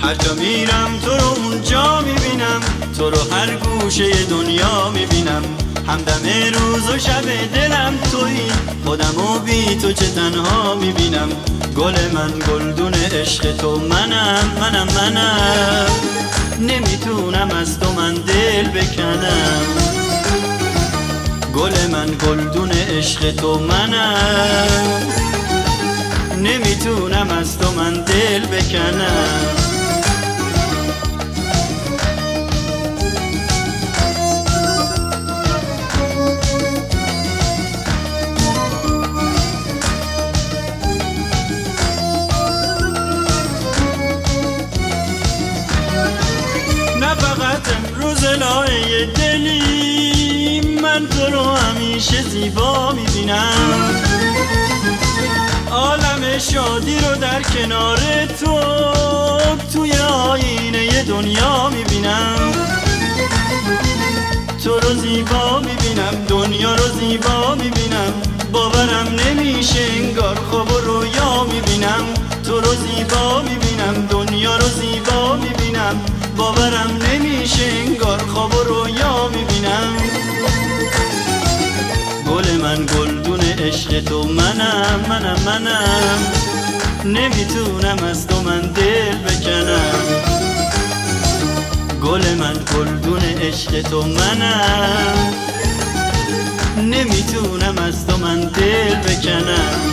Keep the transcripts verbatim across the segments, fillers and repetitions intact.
هر جا میرم تو رو اونجا میبینم، تو رو هر گوشه دنیا میبینم. همدم روز و شب دلم تویی، خودمو بی تو چه تنها میبینم. گل من گلدون عشق تو منم منم منم، نمیتونم از تو من دل بکنم. گل من گلدون عشق تو منم، نمیتونم از تو من دل بکنم. نه فقط امروز لایه دلی، من تو رو همیشه زیبا میبینم. عالم شادی رو در کنار تو، توی آینه دنیا میبینم. تو رو زیبا میبینم، دنیا رو زیبا میبینم. باورم نمیشه انگار خواب و رویا میبینم. تو رو زیبا میبینم، دنیا رو زیبا میبینم. باورم نمیشه انگار خواب و رویا میبینم. گل من گلدون عشق تو منم منم منم، نمیتونم از تو من دل بکنم. گل من گلدون عشق تو منم، نمیتونم از تو من دل بکنم.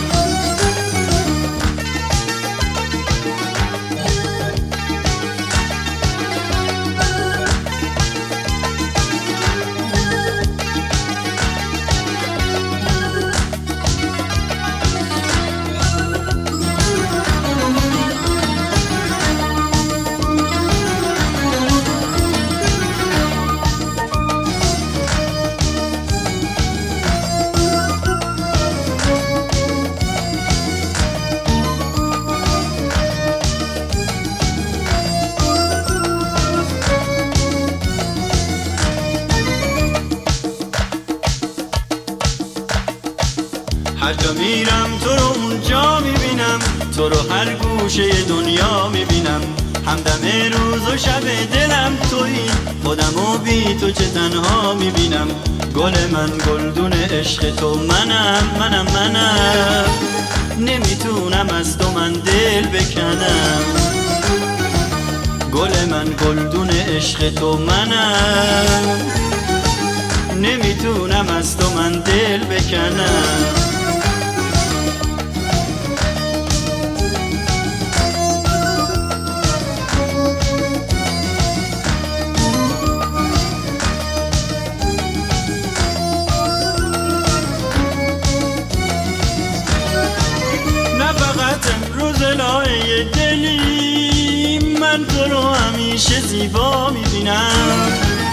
هر جا میرم تو رو اونجا میبینم، تو رو هر گوشه دنیا میبینم. همدم روز و شب دلم تویی، خودمو بی تو چه تنها میبینم. گل من گلدون عشق تو منم منم منم، نمیتونم از تو من دل بکنم. گل من گلدون عشق تو منم، نمیتونم از تو من دل بکنم. امروز لایه دلی، من تو رو همیشه زیبا میبینم.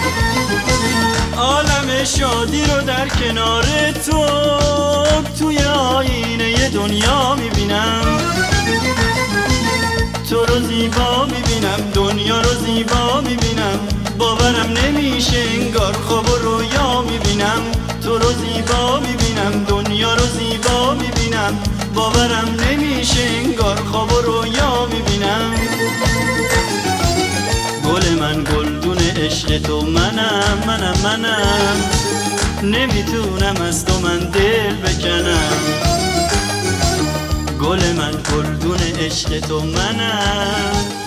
عالم شادی رو در کنار تو، توی آینه دنیا میبینم. تو رو زیبا میبینم، دنیا رو زیبا میبینم. باورم نمیشه انگار خواب و رویا میبینم. تو رو زیبا میبینم، دنیا رو زیبا میبینم. باورم نمیشه انگار خواب و رویا میبینم. گل من گلدون عشق تو منم منم منم، نمیتونم از تو من دل بکنم. گل من گلدون عشق تو منم،